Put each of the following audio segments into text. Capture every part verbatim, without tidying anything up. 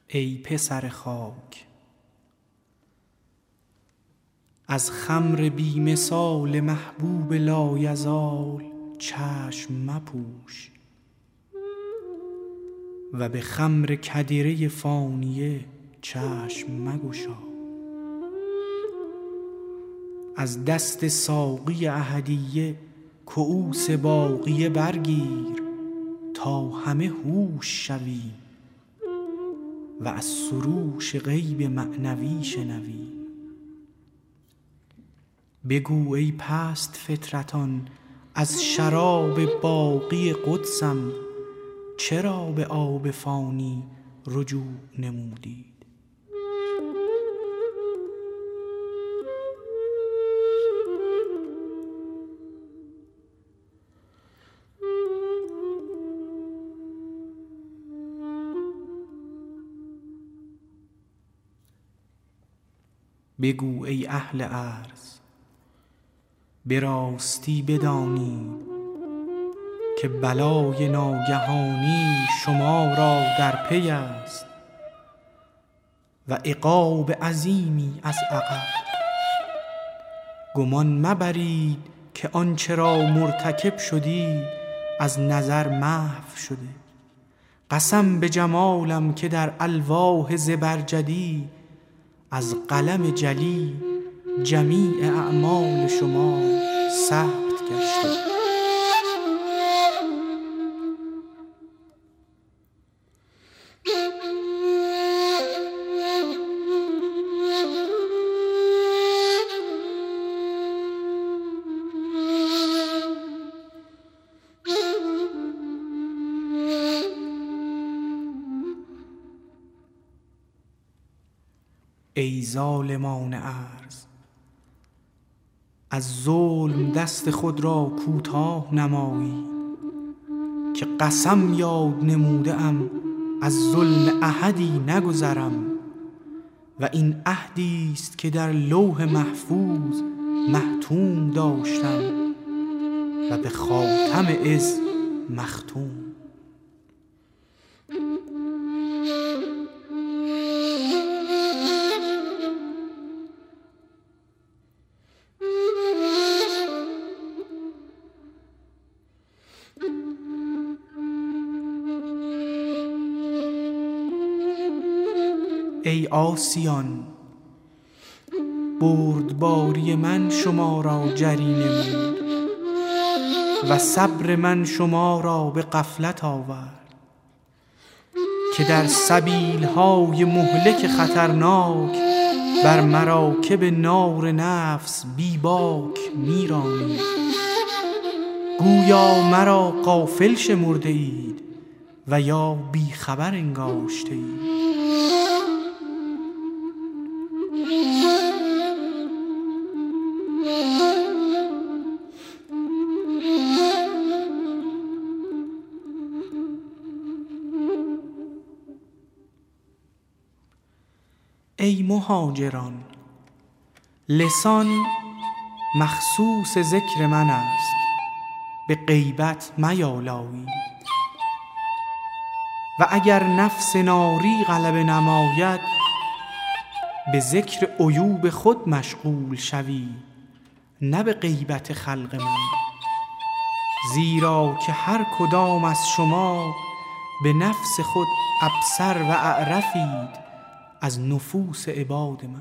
ای پسر خاک، از خمر بی مثال محبوب لایزال چشم مپوش و به خمر کدره فانیه چشم مگشا. از دست ساقی احدیه کؤوس باقیه برگیر تا همه هوش شوی و از سروش غیب معنوی شنوی. بگو ای پست فطرتان از شراب باقی قدسم چرا به آب فانی رجوع نمودید؟ بگو ای اهل عرض به راستی بدانید که بلای ناگهانی شما را در پی است و عقاب عظیمی از عقب. گمان مبرید که آنچه را مرتکب شدید از نظر محو شده. قسم به جمالم که در الواح زبرجدی از قلم جلی جمیع اعمال شما ثبت گشته. ای ظالمان ارض، از ظلم دست خود را کوتاه نمایید که قسم یاد نموده ام از ظلم احدی نگذرم و این عهدی است که در لوح محفوظ محتوم داشتم و به خاتم عز مختوم. ای عاصیان، بردباری من شما را جری نمود و صبر من شما را به غفلت آورد که در سبیل‌های مهلک خطرناک بر مراکب نار نفس بی باک می‌رانید. گویا مرا غافل شمرده اید و یا بی خبر انگاشته اید. ای مهاجران، لسان مخصوص ذکر من است، به غیبت میالایید و اگر نفس ناری غلبه نماید به ذکر عیوب خود مشغول شوید نه به غیبت خلق من، زیرا که هر کدام از شما به نفس خود ابصر و اعرفید از نفوس عباد من.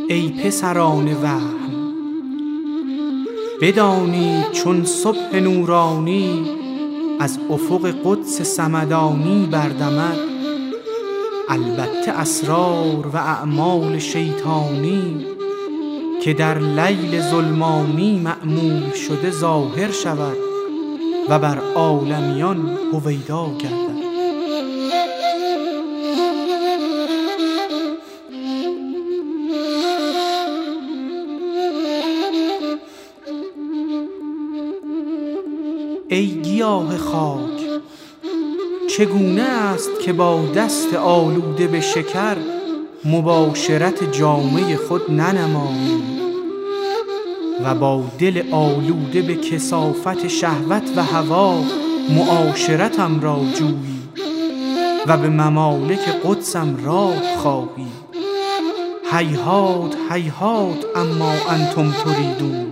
ای پسران وهم بدانید چون صبح نورانی از افق قدس صمدانی بردمد، البته اسرار و اعمال شیطانی که در لیل ظلمانی مأمول شده ظاهر شود و بر عالمیان هویدا گردد. ای گیاه خاک چگونه است که با دست آلوده به شکر مباشرت جامه خود ننمایی و با دل آلوده به کثافت شهوت و هوا معاشرتم را جویی و به ممالک قدسم راه خواهی. هیهات هیهات اما انتم تریدون.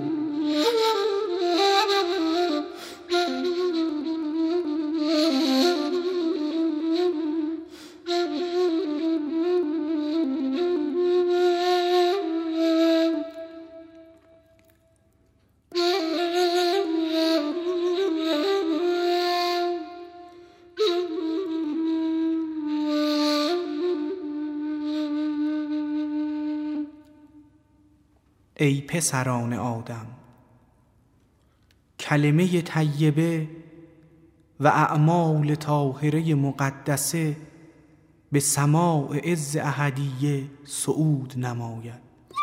ای پسران آدم، کلمه طیبه و اعمال طاهره مقدسه به سماع عز احدیه صعود نماید.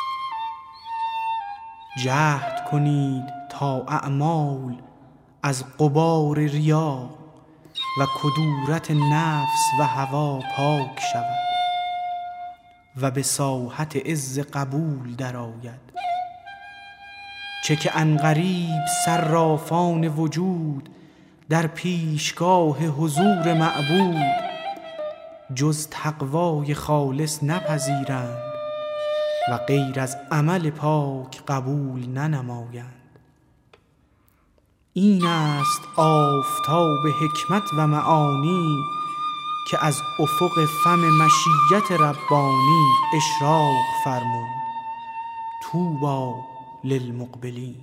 جهد کنید تا اعمال از غبار ریا و کدورت نفس و هوا پاک شود و به ساحت عز قبول درآید. چه که عنقریب صرافان وجود در پیشگاه حضور معبود جز تقوای خالص نپذیرند و غیر از عمل پاک قبول ننمایند. این است آفتاب حکمت و معانی که از افق فم مشیت ربانی اشراق فرمود. طوبی للمقبلین.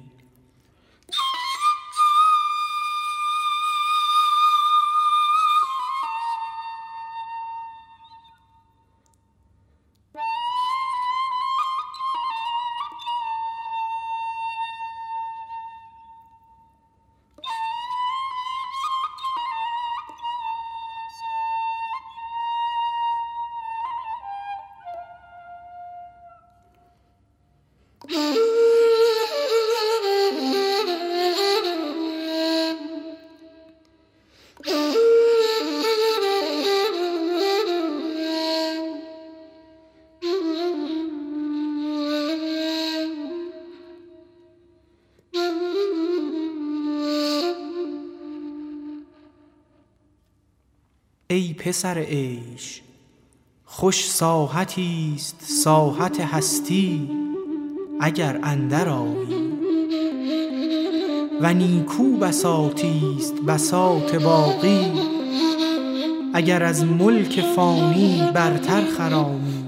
ای پسر عیش، خوش ساحتی است ساحت هستی اگر اندر آیی، و نیکو بساطی است بساط باقی اگر از ملک فانی برتر خرامی،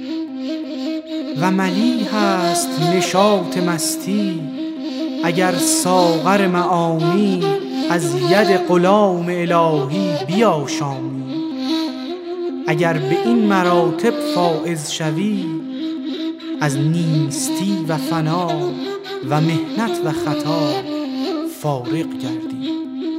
و ملیح است نشاط مستی اگر ساغر معانی از ید غلام الهی بیاشامی. اگر به این مراتب فائز شوی از نیستی و فنا و محنت و خطا فارغ گردی.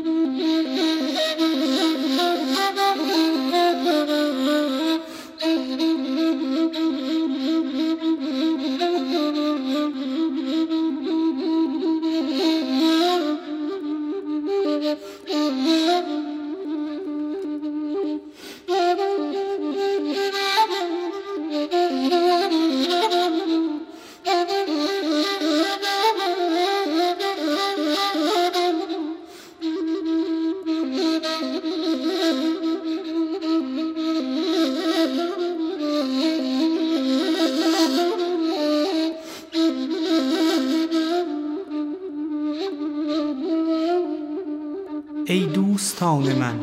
ای دوستان من،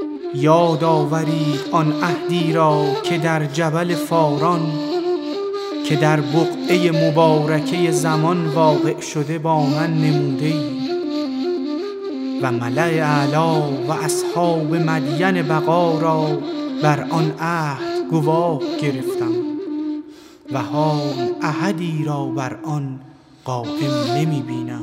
یاد آورید آن عهدی را که در جبل فاران که در بقعه مبارکه زمان واقع شده با من نموده ای و ملأ اعلی و اصحاب مدین بقا را بر آن عهد گواه گرفتم و حال احدی را بر آن قائم نمی بینم.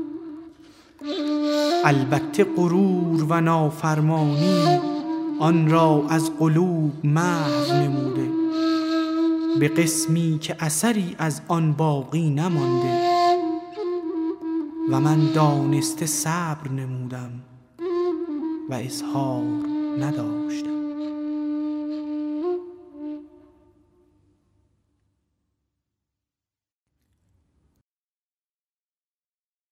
البته غرور و نافرمانی آن را از قلوب محو نموده، به قسمی که اثری از آن باقی نمانده و من دانسته صبر نمودم و اظهار نداشتم.